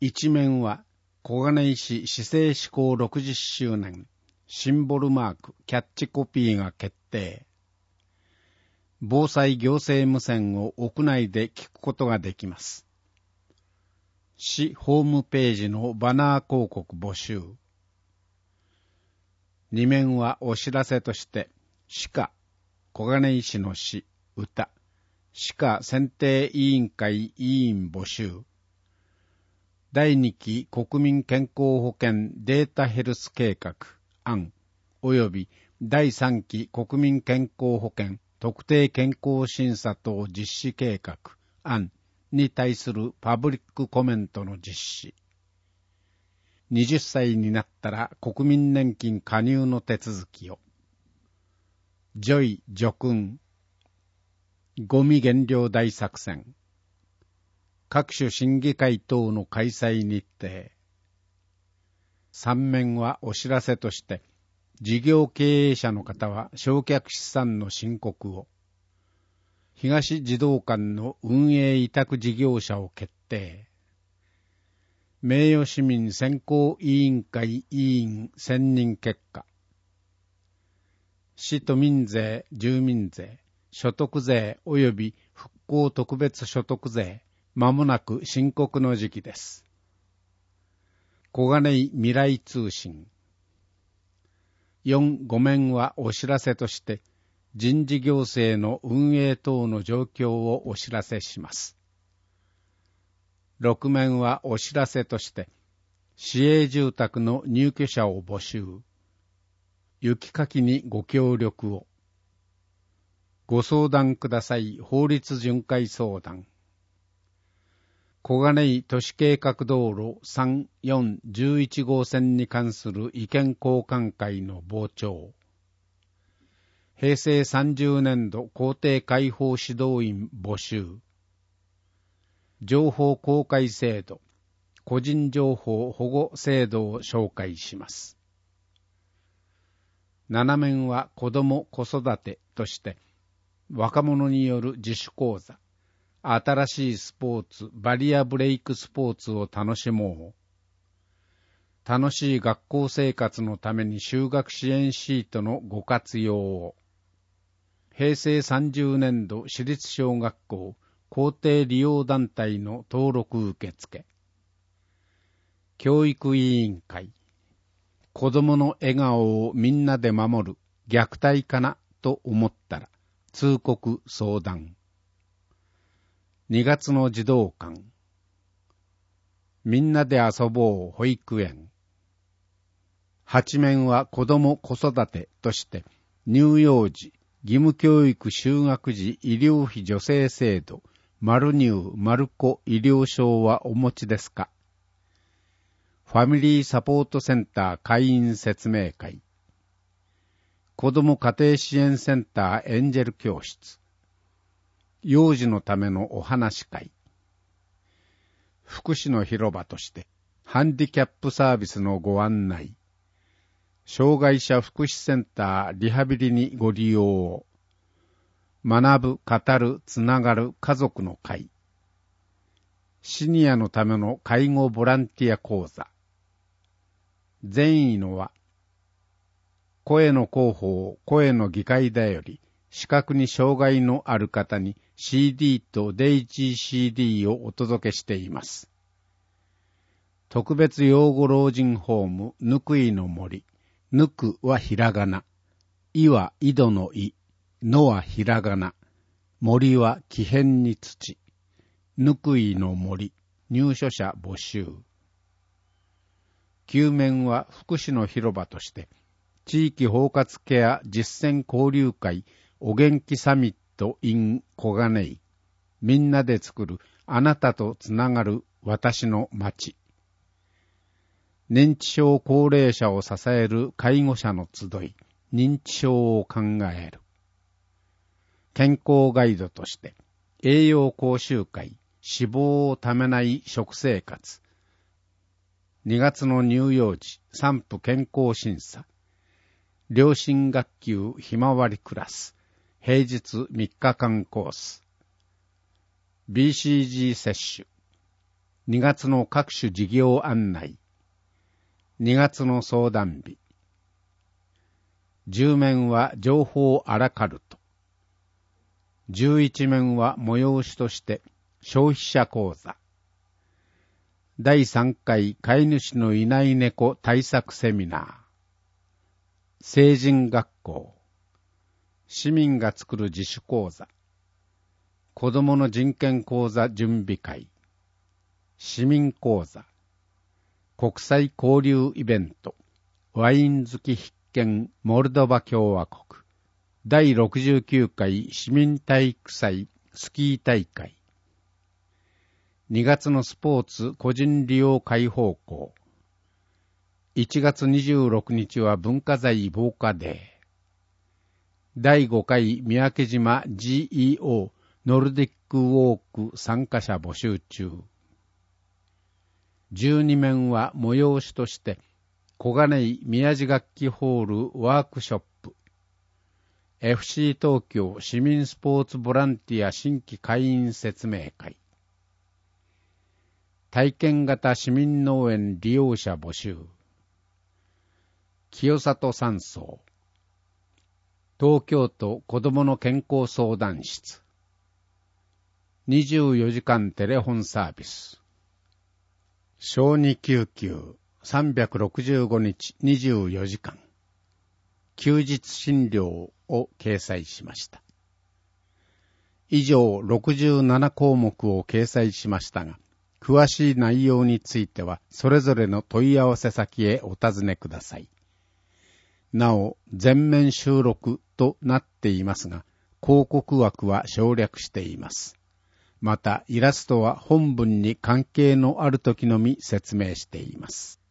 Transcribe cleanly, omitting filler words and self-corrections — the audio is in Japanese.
一面は小金井市市政施行60周年シンボルマークキャッチコピーが決定。防災行政無線を屋内で聞くことができます。市ホームページのバナー広告募集。二面はお知らせとして、市歌、小金井市の詩、歌、市歌選定委員会委員募集。第2期国民健康保険データヘルス計画案及び第3期国民健康保険特定健康審査等実施計画案に対するパブリックコメントの実施。20歳になったら国民年金加入の手続きを。除衣除菌ゴミ減量大作戦。各種審議会等の開催日程。三面はお知らせとして、事業経営者の方は償却資産の申告を。東児童館の運営委託事業者を決定。名誉市民選考委員会委員選任結果。市都民税、住民税、所得税及び復興特別所得税、まもなく申告の時期です。小金井未来通信。5面はお知らせとして、人事行政の運営等の状況をお知らせします。6面はお知らせとして、市営住宅の入居者を募集。雪かきにご協力を。ご相談ください。法律巡回相談。小金井都市計画道路3、4、11号線に関する意見交換会の傍聴。平成30年度校庭開放指導員募集。情報公開制度、個人情報保護制度を紹介します。7面は子ども子育てとして、若者による自主講座、新しいスポーツ、バリアブレイクスポーツを楽しもう。楽しい学校生活のために就学支援シートのご活用を。平成30年度私立小学校校庭利用団体の登録受付。教育委員会。子供の笑顔をみんなで守る虐待かなと思ったら通告相談。2月の児童館。みんなで遊ぼう保育園。8面は子ども子育てとして乳幼児、義務教育就学時医療費助成制度、マル乳・マルコ医療証はお持ちですか？ファミリーサポートセンター会員説明会。子ども家庭支援センターエンジェル教室。幼児のためのお話会。福祉の広場としてハンディキャップサービスのご案内。障害者福祉センターリハビリにご利用を。学ぶ、語る、つながる家族の会。シニアのための介護ボランティア講座。善意の輪。声の広報、声の議会だより、視覚に障害のある方に CD とデイジー CD をお届けしています。特別養護老人ホーム、ぬくいの森。ぬくはひらがな。いは井戸のい。のはひらがな。森は木片に土。ぬくいの森。入所者募集。9面は福祉の広場として、地域包括ケア実践交流会お元気サミット in 小金井。みんなで作るあなたとつながる私の街。認知症高齢者を支える介護者の集い、認知症を考える。健康ガイドとして、栄養講習会、脂肪をためない食生活。2月の乳幼児、産婦健康審査。良心学級ひまわりクラス。平日3日間コース。BCG 接種。 2月の各種事業案内、2月の相談日、10面は情報アラカルト、11面は催しとして消費者講座、第3回飼い主のいない猫対策セミナー、成人学校、市民が作る自主講座、子どもの人権講座準備会、市民講座、国際交流イベント、ワイン好き必見モルドバ共和国、第69回市民体育祭スキー大会、2月のスポーツ個人利用開放校、1月26日は文化財防火デー、第5回三宅島 GEO ノルディックウォーク参加者募集中。12面は催しとして小金井宮地楽器ホールワークショップ、FC 東京市民スポーツボランティア新規会員説明会、体験型市民農園利用者募集、清里山荘、東京都子どもの健康相談室、24時間テレフォンサービス、小児救急365日24時間、休日診療を掲載しました。以上67項目を掲載しましたが、詳しい内容についてはそれぞれの問い合わせ先へお尋ねください。なお、全面収録となっていますが、広告枠は省略しています。また、イラストは本文に関係のある時のみ説明しています。